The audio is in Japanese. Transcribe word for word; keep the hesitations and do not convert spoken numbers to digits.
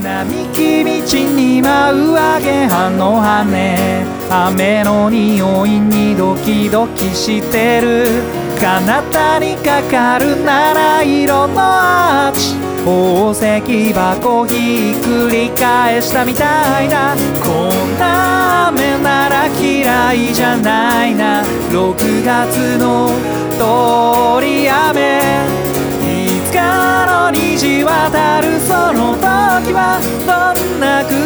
並木道に舞うアゲハの羽、雨の匂いにドキドキしてる。彼方にかかる七色のアーチ、宝石箱ひっくり返したみたいな。こんな雨なら嫌いじゃないな。ろくがつの通り雨、いつかの虹渡るその時はどんな空